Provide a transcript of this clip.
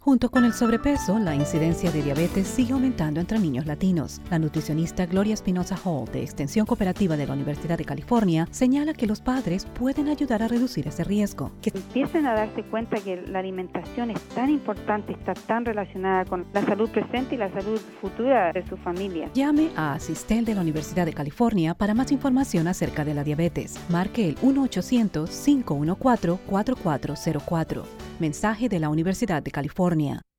Junto con el sobrepeso, la incidencia de diabetes sigue aumentando entre niños latinos. La nutricionista Gloria Espinosa Hall, de Extensión Cooperativa de la Universidad de California, señala que los padres pueden ayudar a reducir ese riesgo. Que empiecen a darse cuenta que la alimentación es tan importante, está tan relacionada con la salud presente y la salud futura de su familia. Llame a Asistel de la Universidad de California para más información acerca de la diabetes. Marque el 1-800-514-4404. Mensaje de la Universidad de California.